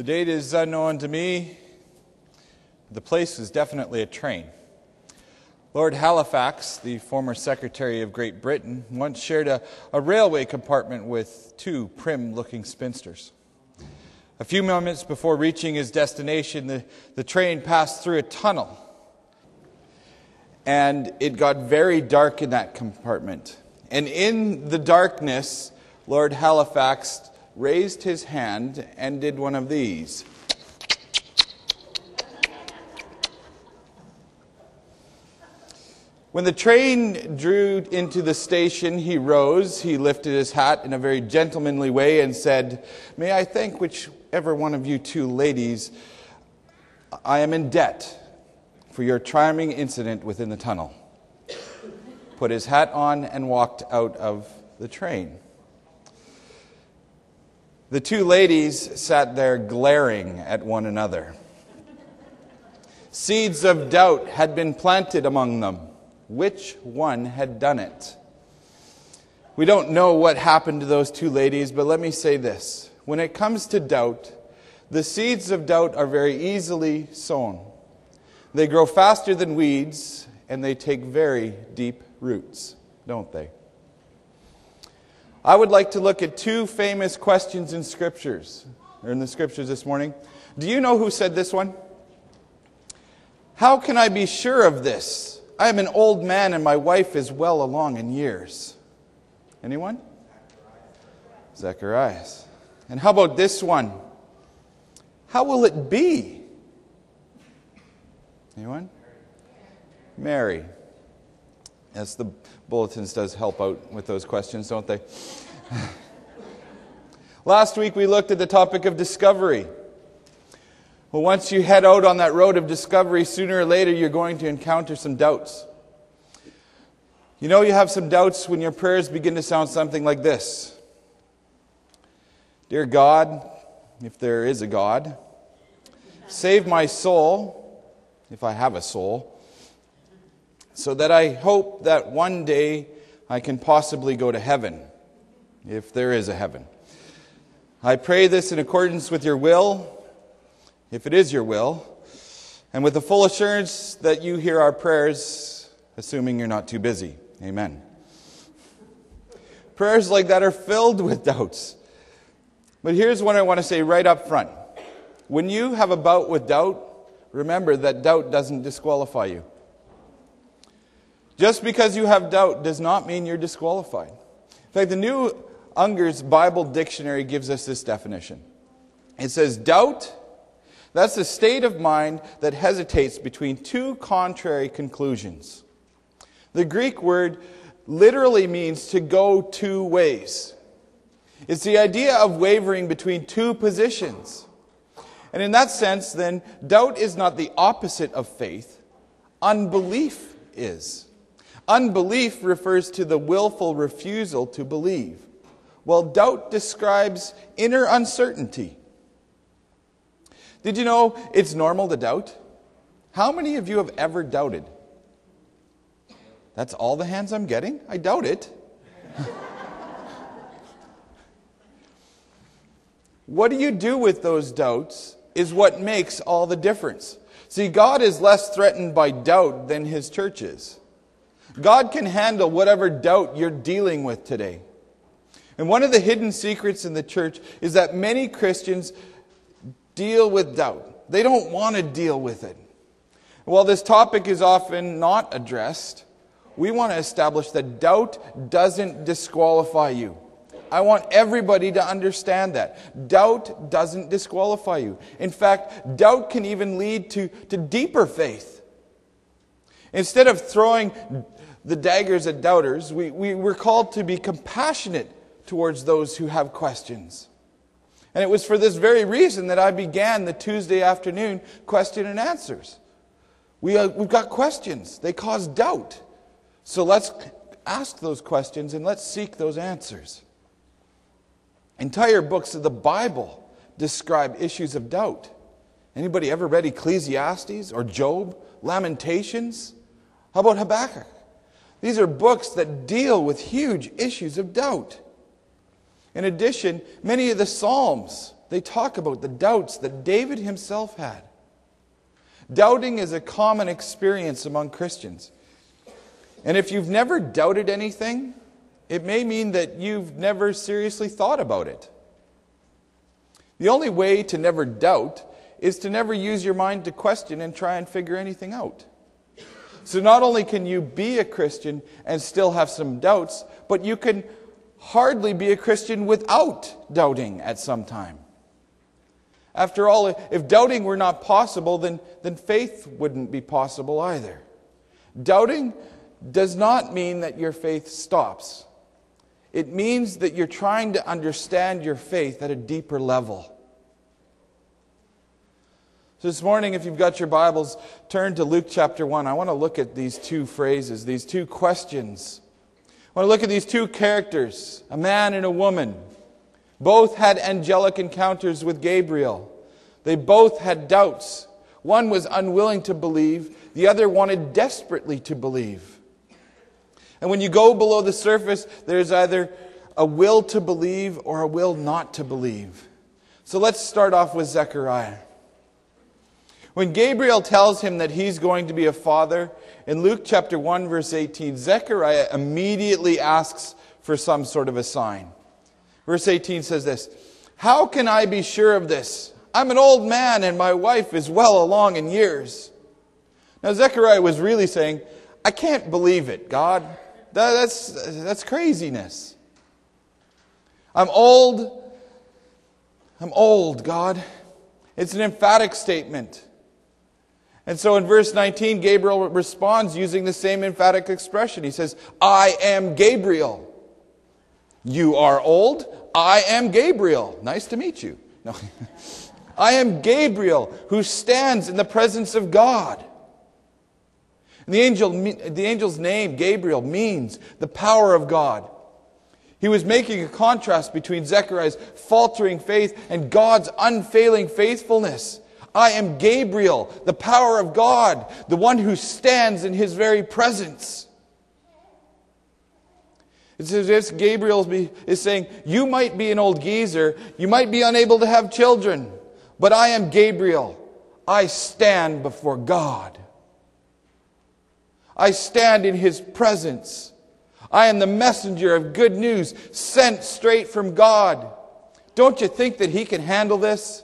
The date is unknown to me. The place is definitely a train. Lord Halifax, the former Secretary of Great Britain, once shared a railway compartment with two prim-looking spinsters. A few moments before reaching his destination, the train passed through a tunnel. And it got very dark in that compartment. And in the darkness, Lord Halifax raised his hand and did one of these. When the train drew into the station, he rose, he lifted his hat in a very gentlemanly way and said, "May I thank whichever one of you two ladies I am in debt for your charming incident within the tunnel." Put his hat on and walked out of the train. The two ladies sat there glaring at one another. Seeds of doubt had been planted among them. Which one had done it? We don't know what happened to those two ladies, but let me say this. When it comes to doubt, the seeds of doubt are very easily sown. They grow faster than weeds, and they take very deep roots, don't they? I would like to look at two famous questions in the Scriptures this morning. Do you know who said this one? How can I be sure of this? I am an old man and my wife is well along in years. Anyone? Zacharias. And how about this one? How will it be? Anyone? Mary. Yes, the bulletins does help out with those questions, don't they? Last week we looked at the topic of discovery. Well, once you head out on that road of discovery, sooner or later you're going to encounter some doubts. You know you have some doubts when your prayers begin to sound something like this. Dear God, if there is a God, save my soul, if I have a soul, so that I hope that one day I can possibly go to heaven, if there is a heaven. I pray this in accordance with your will, if it is your will, and with the full assurance that you hear our prayers, assuming you're not too busy. Amen. Prayers like that are filled with doubts. But here's what I want to say right up front. When you have a bout with doubt, remember that doubt doesn't disqualify you. Just because you have doubt does not mean you're disqualified. In fact, the New Unger's Bible Dictionary gives us this definition. It says, doubt, that's a state of mind that hesitates between two contrary conclusions. The Greek word literally means to go two ways. It's the idea of wavering between two positions. And in that sense, then, doubt is not the opposite of faith. Unbelief is. Unbelief refers to the willful refusal to believe, while doubt describes inner uncertainty. Did you know it's normal to doubt? How many of you have ever doubted? That's all the hands I'm getting? I doubt it. What do you do with those doubts is what makes all the difference. See, God is less threatened by doubt than His church is. God can handle whatever doubt you're dealing with today. And one of the hidden secrets in the church is that many Christians deal with doubt. They don't want to deal with it. While this topic is often not addressed, we want to establish that doubt doesn't disqualify you. I want everybody to understand that. Doubt doesn't disqualify you. In fact, doubt can even lead to deeper faith. Instead of throwing the daggers at doubters, we're called to be compassionate towards those who have questions. And it was for this very reason that I began the Tuesday afternoon question and answers. We've got questions. They cause doubt. So let's ask those questions and let's seek those answers. Entire books of the Bible describe issues of doubt. Anybody ever read Ecclesiastes or Job? Lamentations? How about Habakkuk? These are books that deal with huge issues of doubt. In addition, many of the Psalms they talk about the doubts that David himself had. Doubting is a common experience among Christians. And if you've never doubted anything, it may mean that you've never seriously thought about it. The only way to never doubt is to never use your mind to question and try and figure anything out. So not only can you be a Christian and still have some doubts, but you can hardly be a Christian without doubting at some time. After all, if doubting were not possible, then faith wouldn't be possible either. Doubting does not mean that your faith stops. It means that you're trying to understand your faith at a deeper level. So this morning, if you've got your Bibles, turn to Luke chapter 1. I want to look at these two phrases, these two questions. I want to look at these two characters, a man and a woman. Both had angelic encounters with Gabriel. They both had doubts. One was unwilling to believe. The other wanted desperately to believe. And when you go below the surface, there's either a will to believe or a will not to believe. So let's start off with Zechariah. When Gabriel tells him that he's going to be a father, in Luke chapter 1 verse 18, Zechariah immediately asks for some sort of a sign. Verse 18 says this, "How can I be sure of this? I'm an old man and my wife is well along in years." Now Zechariah was really saying, I can't believe it, God. That's craziness. I'm old, God. It's an emphatic statement. And so in verse 19, Gabriel responds using the same emphatic expression. He says, I am Gabriel. You are old. I am Gabriel. Nice to meet you. No. I am Gabriel who stands in the presence of God. And the angel's name, Gabriel, means the power of God. He was making a contrast between Zechariah's faltering faith and God's unfailing faithfulness. I am Gabriel, the power of God, the one who stands in His very presence. It's as if Gabriel is saying, you might be an old geezer, you might be unable to have children, but I am Gabriel. I stand before God. I stand in His presence. I am the messenger of good news sent straight from God. Don't you think that He can handle this?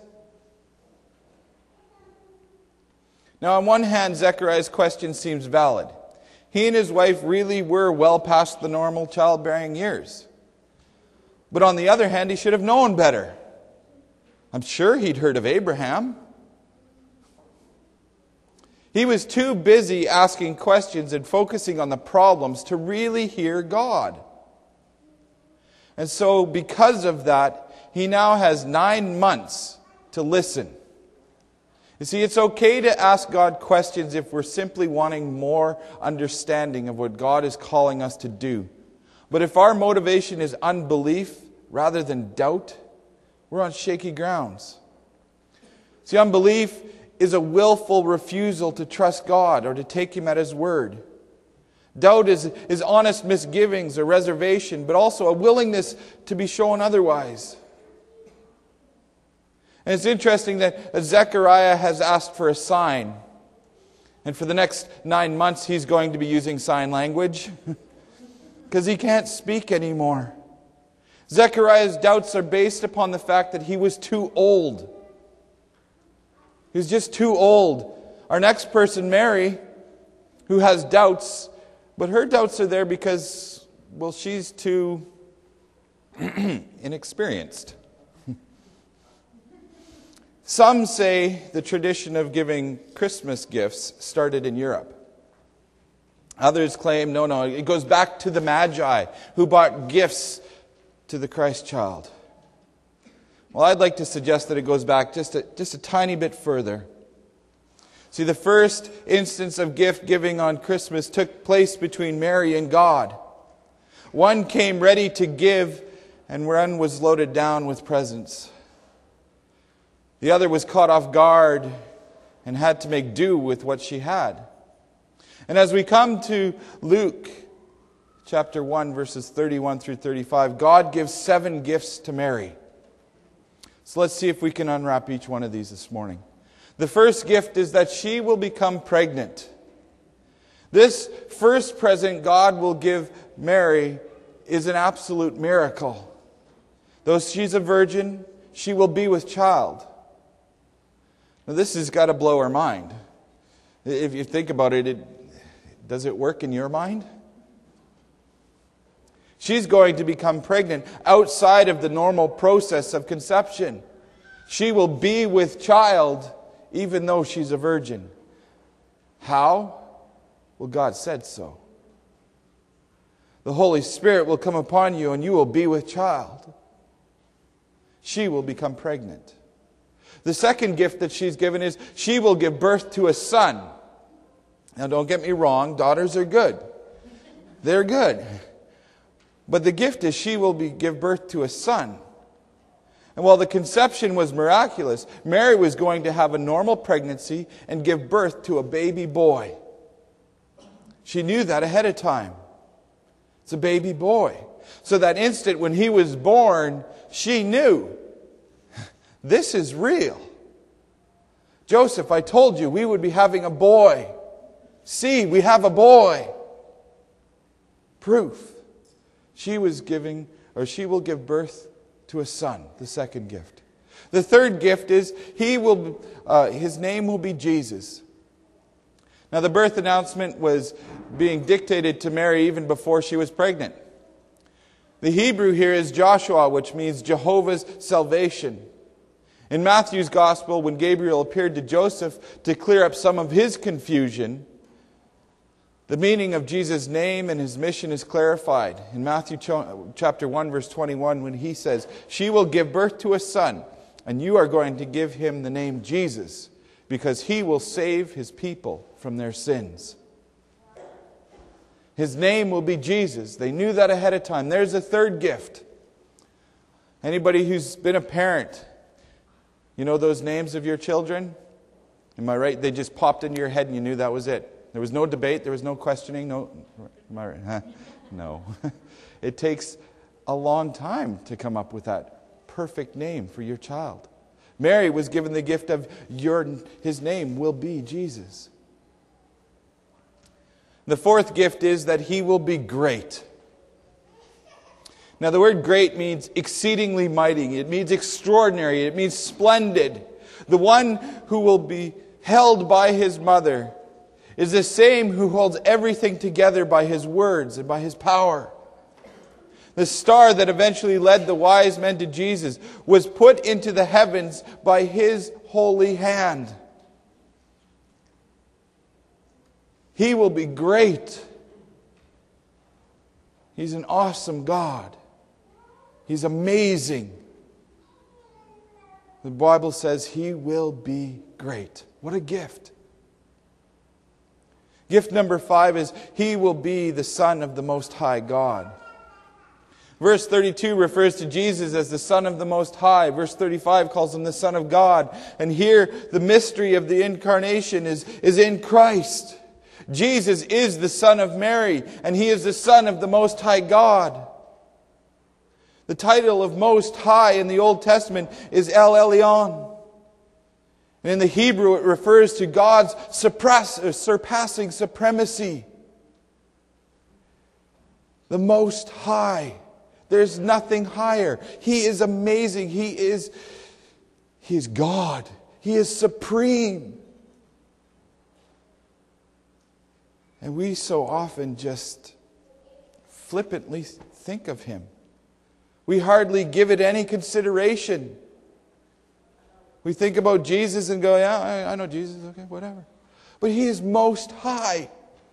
Now, on one hand, Zechariah's question seems valid. He and his wife really were well past the normal childbearing years. But on the other hand, he should have known better. I'm sure he'd heard of Abraham. He was too busy asking questions and focusing on the problems to really hear God. And so, because of that, he now has 9 months to listen. You see, it's okay to ask God questions if we're simply wanting more understanding of what God is calling us to do. But if our motivation is unbelief rather than doubt, we're on shaky grounds. See, unbelief is a willful refusal to trust God or to take Him at His word. Doubt is honest misgivings or reservation, but also a willingness to be shown otherwise. And it's interesting that Zechariah has asked for a sign. And for the next 9 months, he's going to be using sign language because he can't speak anymore. Zechariah's doubts are based upon the fact that he was too old. He was just too old. Our next person, Mary, who has doubts, but her doubts are there because, well, she's too inexperienced. Some say the tradition of giving Christmas gifts started in Europe. Others claim, no, it goes back to the Magi who brought gifts to the Christ child. Well, I'd like to suggest that it goes back just a tiny bit further. See, the first instance of gift giving on Christmas took place between Mary and God. One came ready to give, and one was loaded down with presents. The other was caught off guard and had to make do with what she had. And as we come to Luke chapter 1, verses 31 through 35, God gives 7 gifts to Mary. So let's see if we can unwrap each one of these this morning. The first gift is that she will become pregnant. This first present God will give Mary is an absolute miracle. Though she's a virgin, she will be with child. Now this has got to blow our mind. If you think about it, does it work in your mind? She's going to become pregnant outside of the normal process of conception. She will be with child even though she's a virgin. How? Well, God said so. The Holy Spirit will come upon you and you will be with child. She will become pregnant. The second gift that she's given is she will give birth to a son. Now don't get me wrong, daughters are good. They're good. But the gift is she will give birth to a son. And while the conception was miraculous, Mary was going to have a normal pregnancy and give birth to a baby boy. She knew that ahead of time. It's a baby boy. So that instant when he was born, she knew, this is real. Joseph, I told you we would be having a boy. See, we have a boy. Proof. She will give birth to a son, the second gift. The third gift is his name will be Jesus. Now the birth announcement was being dictated to Mary even before she was pregnant. The Hebrew here is Joshua, which means Jehovah's salvation. In Matthew's Gospel, when Gabriel appeared to Joseph to clear up some of his confusion, the meaning of Jesus' name and his mission is clarified. In Matthew chapter 1, verse 21, when he says, she will give birth to a son, and you are going to give him the name Jesus, because he will save his people from their sins. His name will be Jesus. They knew that ahead of time. There's a third gift. Anybody who's been a parent, you know those names of your children? Am I right? They just popped into your head and you knew that was it. There was no debate. There was no questioning. No, am I right? Huh? No. It takes a long time to come up with that perfect name for your child. Mary was given the gift of his name will be Jesus. The fourth gift is that he will be great. Now the word great means exceedingly mighty. It means extraordinary. It means splendid. The one who will be held by his mother is the same who holds everything together by his words and by his power. The star that eventually led the wise men to Jesus was put into the heavens by his holy hand. He will be great. He's an awesome God. He's amazing. The Bible says he will be great. What a gift. Gift number 5 is he will be the Son of the Most High God. Verse 32 refers to Jesus as the Son of the Most High. Verse 35 calls him the Son of God. And here the mystery of the incarnation is in Christ. Jesus is the Son of Mary, and he is the Son of the Most High God. The title of Most High in the Old Testament is El Elyon. And in the Hebrew it refers to God's surpassing supremacy. The Most High. There's nothing higher. He is amazing. He is God. He is supreme. And we so often just flippantly think of him. We hardly give it any consideration. We think about Jesus and go, yeah, I know Jesus, okay, whatever. But he is most high.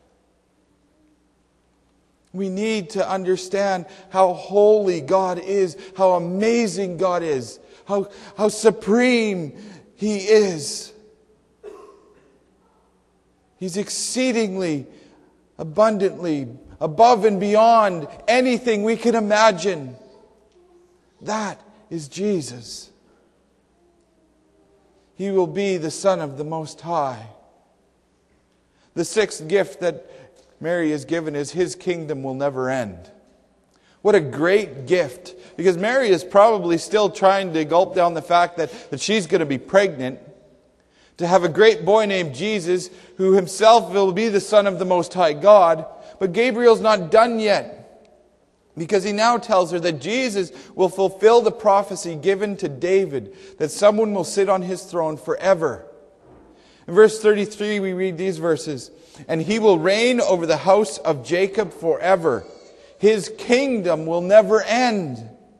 We need to understand how holy God is, how amazing God is, how supreme he is. He's exceedingly, abundantly, above and beyond anything we can imagine. That is Jesus. He will be the Son of the Most High. The sixth gift that Mary is given is his kingdom will never end. What a great gift. Because Mary is probably still trying to gulp down the fact that she's going to be pregnant, to have a great boy named Jesus, who himself will be the Son of the Most High God. But Gabriel's not done yet, because he now tells her that Jesus will fulfill the prophecy given to David, that someone will sit on his throne forever. In verse 33 we read these verses, "And he will reign over the house of Jacob forever. His kingdom will never end."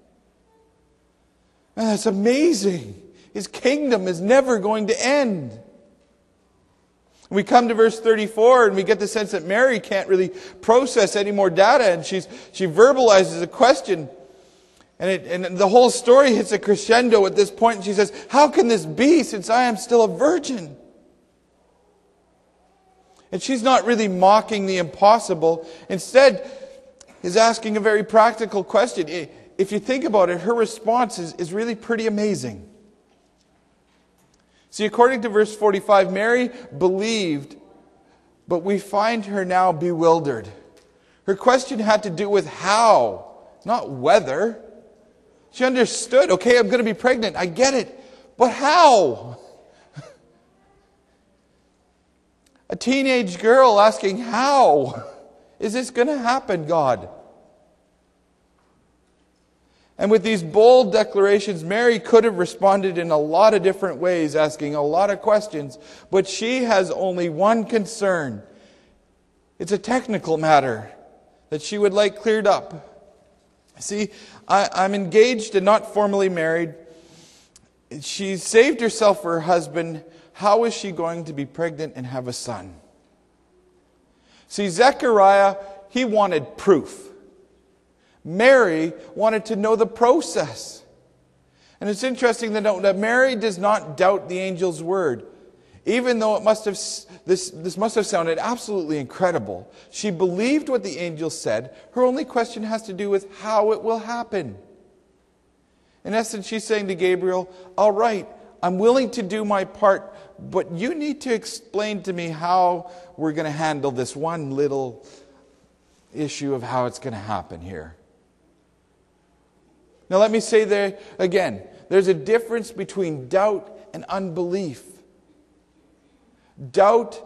Man, that's amazing. His kingdom is never going to end. We come to verse 34 and we get the sense that Mary can't really process any more data, and she verbalizes a question. And the whole story hits a crescendo at this point, and she says, "How can this be, since I am still a virgin?" And she's not really mocking the impossible. Instead, is asking a very practical question. If you think about it, her response is really pretty amazing. See, according to verse 45, Mary believed, but we find her now bewildered. Her question had to do with how, not whether. She understood, okay, I'm going to be pregnant, I get it, but how? A teenage girl asking, how is this going to happen, God? And with these bold declarations, Mary could have responded in a lot of different ways, asking a lot of questions. But she has only one concern. It's a technical matter that she would like cleared up. See, I'm engaged and not formally married. She saved herself for her husband. How is she going to be pregnant and have a son? See, Zechariah, he wanted proof. Mary wanted to know the process. And it's interesting to note that Mary does not doubt the angel's word. Even though this must have sounded absolutely incredible. She believed what the angel said. Her only question has to do with how it will happen. In essence, she's saying to Gabriel, all right, I'm willing to do my part, but you need to explain to me how we're going to handle this one little issue of how it's going to happen here. Now let me say there again, there's a difference between doubt and unbelief. Doubt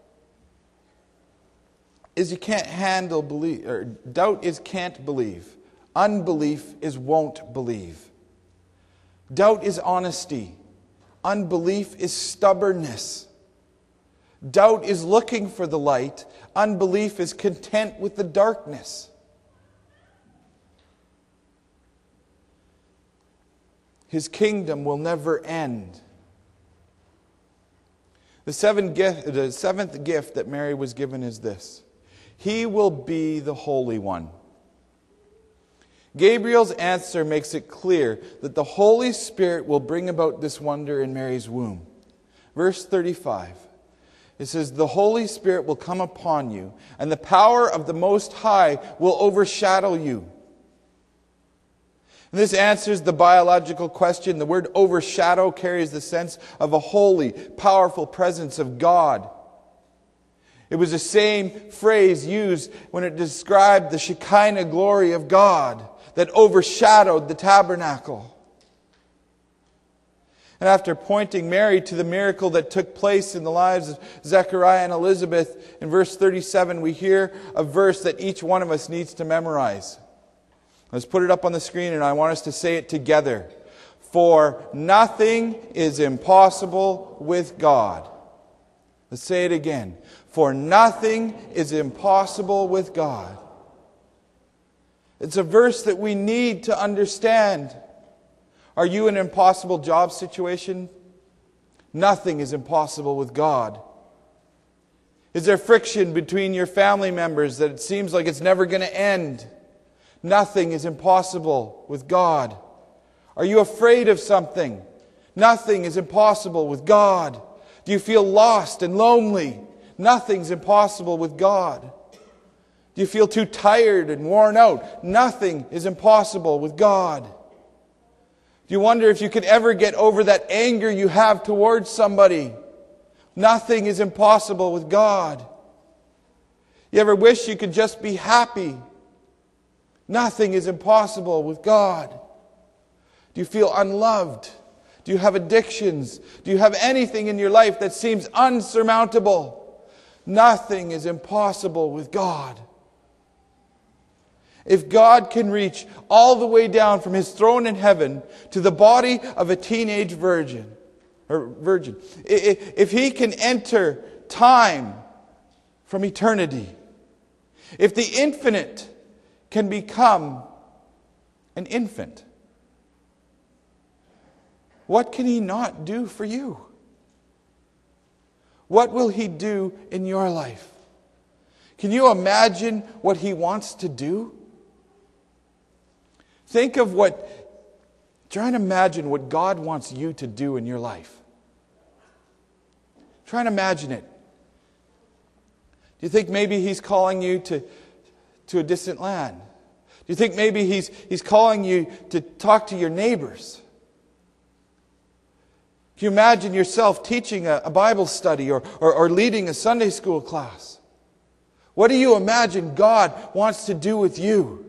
is you can't handle belief, or doubt is can't believe. Unbelief is won't believe. Doubt is honesty. Unbelief is stubbornness. Doubt is looking for the light. Unbelief is content with the darkness. His kingdom will never end. The seventh gift that Mary was given is this. He will be the Holy One. Gabriel's answer makes it clear that the Holy Spirit will bring about this wonder in Mary's womb. Verse 35. It says, the Holy Spirit will come upon you, and the power of the Most High will overshadow you. And this answers the biological question. The word overshadow carries the sense of a holy, powerful presence of God. It was the same phrase used when it described the Shekinah glory of God that overshadowed the tabernacle. And after pointing Mary to the miracle that took place in the lives of Zechariah and Elizabeth, in verse 37 we hear a verse that each one of us needs to memorize. Let's put it up on the screen, and I want us to say it together. For nothing is impossible with God. Let's say it again. For nothing is impossible with God. It's a verse that we need to understand. Are you in an impossible job situation? Nothing is impossible with God. Is there friction between your family members that it seems like it's never going to end? Nothing is impossible with God. Are you afraid of something? Nothing is impossible with God. Do you feel lost and lonely? Nothing's impossible with God. Do you feel too tired and worn out? Nothing is impossible with God. Do you wonder if you could ever get over that anger you have towards somebody? Nothing is impossible with God. You ever wish you could just be happy? Nothing is impossible with God. Do you feel unloved? Do you have addictions? Do you have anything in your life that seems unsurmountable? Nothing is impossible with God. If God can reach all the way down from His throne in heaven to the body of a teenage virgin, if He can enter time from eternity, if the infinite can become an infant, what can He not do for you? What will He do in your life? Can you imagine what He wants to do? Try and imagine what God wants you to do in your life. Try and imagine it. Do you think maybe He's calling you to a distant land? Do you think maybe He's calling you to talk to your neighbors? Can you imagine yourself teaching a Bible study or leading a Sunday school class? What do you imagine God wants to do with you?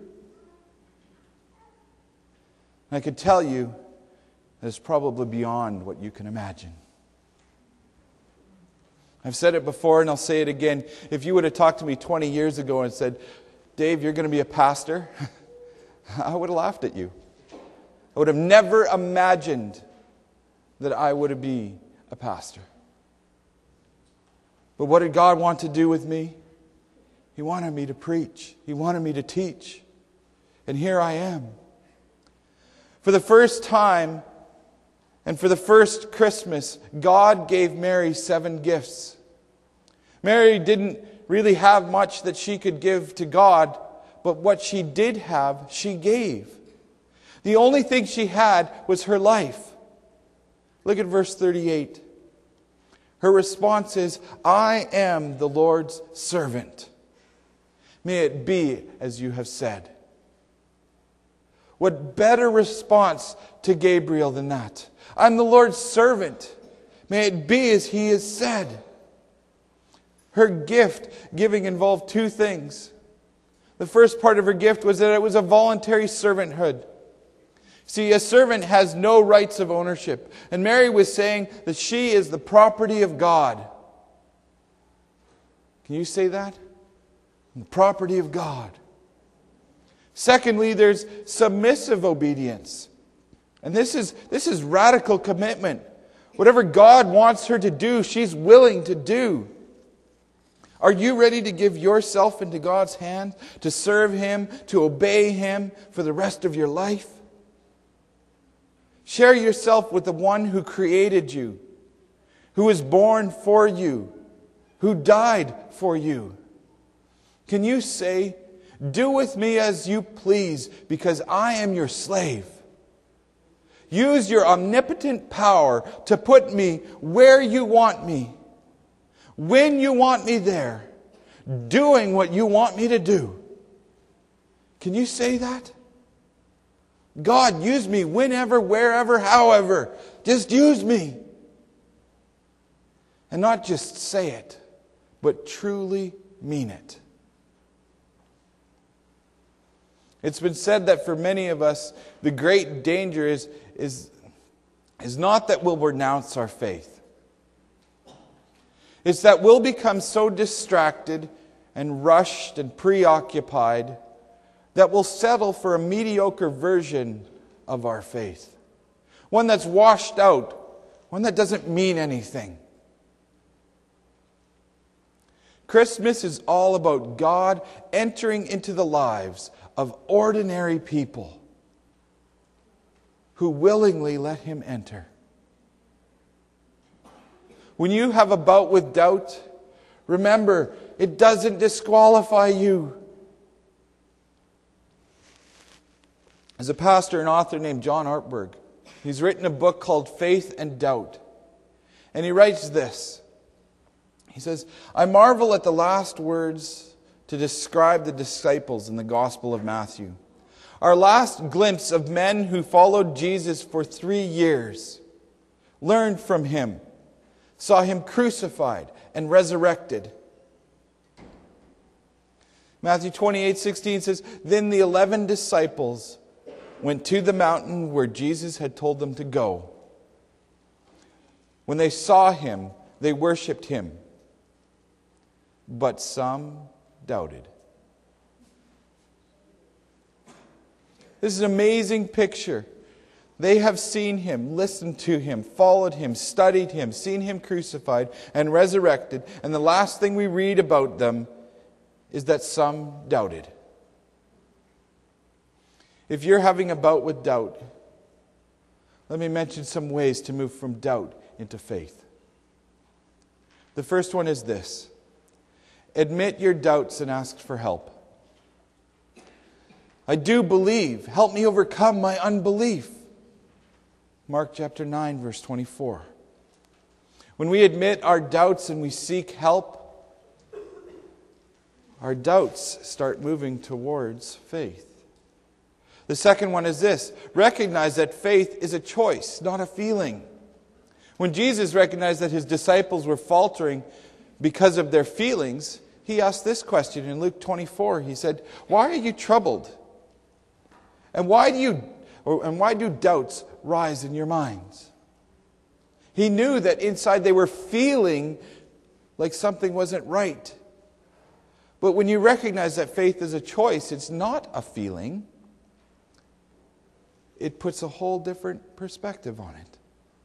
I could tell you that it's probably beyond what you can imagine. I've said it before and I'll say it again. If you would have talked to me 20 years ago and said, Dave, you're going to be a pastor, I would have laughed at you. I would have never imagined that I would be a pastor. But what did God want to do with me? He wanted me to preach. He wanted me to teach. And here I am. For the first time and for the first Christmas, God gave Mary 7 gifts. Mary didn't really have much that she could give to God, but what she did have, she gave. The only thing she had was her life. Look at verse 38. Her response is, I am the Lord's servant. May it be as you have said. What better response to Gabriel than that? I'm the Lord's servant. May it be as He has said. Her giving involved 2 things. The first part of her gift was that it was a voluntary servanthood. See, a servant has no rights of ownership. And Mary was saying that she is the property of God. Can you say that? The property of God. Secondly, there's submissive obedience. And this is radical commitment. Whatever God wants her to do, she's willing to do. Are you ready to give yourself into God's hand, to serve Him, to obey Him for the rest of your life? Share yourself with the one who created you, who was born for you, who died for you. Can you say, do with me as you please, because I am your slave. Use your omnipotent power to put me where you want me, when you want me there, doing what you want me to do. Can you say that? God, use me whenever, wherever, however. Just use me. And not just say it, but truly mean it. It's been said that for many of us, the great danger is not that we'll renounce our faith. It's that we'll become so distracted and rushed and preoccupied that we'll settle for a mediocre version of our faith. One that's washed out. One that doesn't mean anything. Christmas is all about God entering into the lives of ordinary people who willingly let Him enter. When you have a bout with doubt, remember, it doesn't disqualify you. There's a pastor and author named John Ortberg. He's written a book called Faith and Doubt. And he writes this. He says, I marvel at the last words to describe the disciples in the Gospel of Matthew. Our last glimpse of men who followed Jesus for 3 years, learned from Him, saw Him crucified and resurrected. Matthew 28:16 says, "Then the 11 disciples went to the mountain where Jesus had told them to go. When they saw him, they worshipped him, but some doubted." This is an amazing picture. They have seen him, listened to him, followed him, studied him, seen him crucified and resurrected. And the last thing we read about them is that some doubted. If you're having a bout with doubt, let me mention some ways to move from doubt into faith. The first one is this: admit your doubts and ask for help. I do believe. Help me overcome my unbelief. Mark chapter 9, verse 24. When we admit our doubts and we seek help, our doubts start moving towards faith. The second one is this: recognize that faith is a choice, not a feeling. When Jesus recognized that his disciples were faltering because of their feelings, he asked this question in Luke 24. He said, "Why are you troubled? And why do doubts rise in your minds?" He knew that inside they were feeling like something wasn't right. But when you recognize that faith is a choice, it's not a feeling, it puts a whole different perspective on it.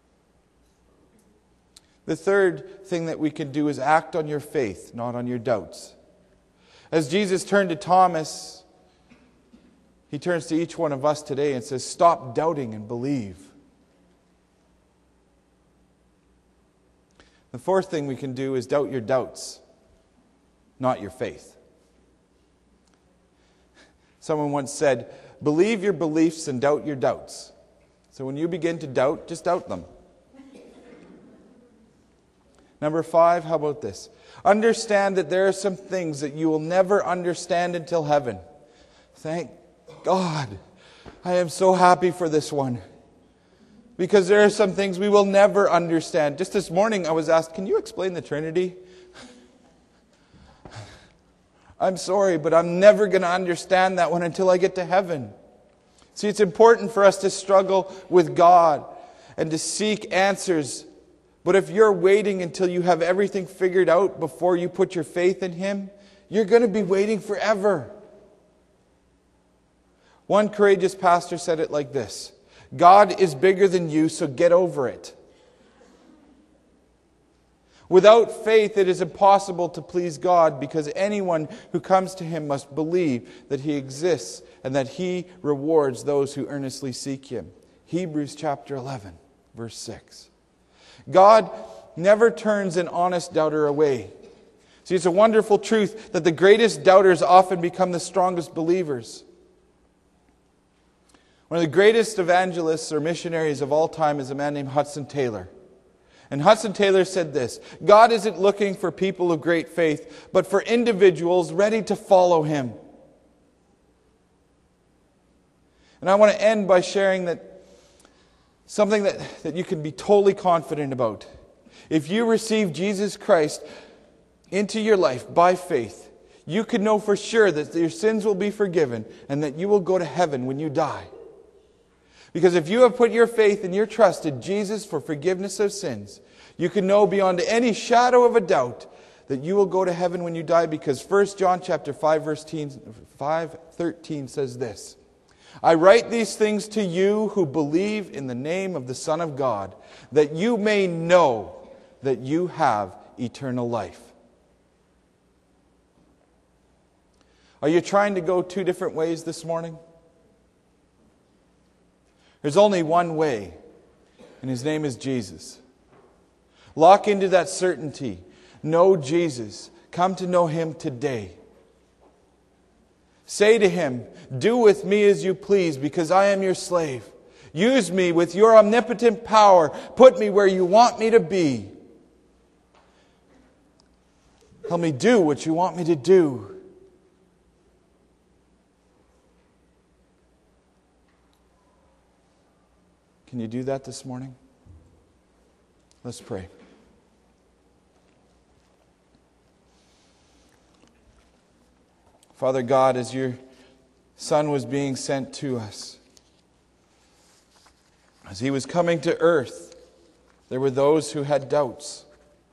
The third thing that we can do is act on your faith, not on your doubts. As Jesus turned to Thomas, he turns to each one of us today and says, "Stop doubting and believe." The fourth thing we can do is doubt your doubts, not your faith. Someone once said, "Believe your beliefs and doubt your doubts." So when you begin to doubt, just doubt them. Number 5, how about this? Understand that there are some things that you will never understand until heaven. Thank God. I am so happy for this one. Because there are some things we will never understand. Just this morning I was asked, "Can you explain the Trinity?" I'm sorry, but I'm never going to understand that one until I get to heaven. See, it's important for us to struggle with God and to seek answers. But if you're waiting until you have everything figured out before you put your faith in Him, you're going to be waiting forever. One courageous pastor said it like this: God is bigger than you, so get over it. Without faith, it is impossible to please God, because anyone who comes to Him must believe that He exists and that He rewards those who earnestly seek Him. Hebrews chapter 11, verse 6. God never turns an honest doubter away. See, it's a wonderful truth that the greatest doubters often become the strongest believers. One of the greatest evangelists or missionaries of all time is a man named Hudson Taylor. And Hudson Taylor said this: God isn't looking for people of great faith, but for individuals ready to follow Him. And I want to end by sharing something that you can be totally confident about. If you receive Jesus Christ into your life by faith, you can know for sure that your sins will be forgiven and that you will go to heaven when you die. Because if you have put your faith and your trust in Jesus for forgiveness of sins, you can know beyond any shadow of a doubt that you will go to heaven when you die, because 1 John chapter 5 verse 13 says this: I write these things to you who believe in the name of the Son of God, that you may know that you have eternal life. Are you trying to go two different ways this morning? There's only one way, and His name is Jesus. Lock into that certainty. Know Jesus. Come to know Him today. Say to Him, "Do with me as you please, because I am your slave. Use me with your omnipotent power. Put me where you want me to be. Help me do what you want me to do." Can you do that this morning? Let's pray. Father God, as your Son was being sent to us, as he was coming to earth, there were those who had doubts.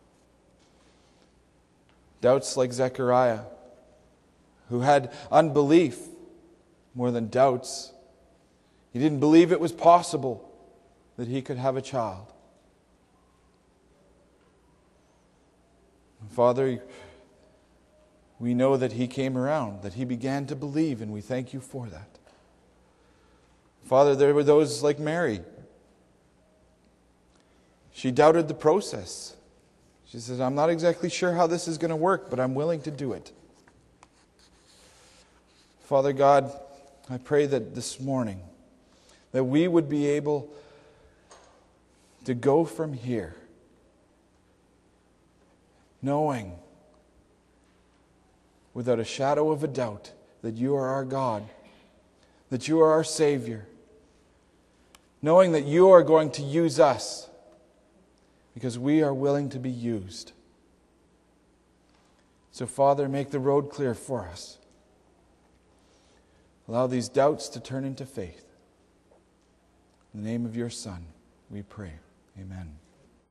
Doubts like Zechariah, who had unbelief more than doubts. He didn't believe it was possible that he could have a child. Father, we know that he came around, that he began to believe, and we thank you for that. Father, there were those like Mary. She doubted the process. She says, I'm not exactly sure how this is going to work, but I'm willing to do it. Father God, I pray that this morning, that we would be able to go from here knowing without a shadow of a doubt that you are our God, that you are our Savior, knowing that you are going to use us because we are willing to be used. So, Father, make the road clear for us. Allow these doubts to turn into faith. In the name of your Son, we pray. Amen.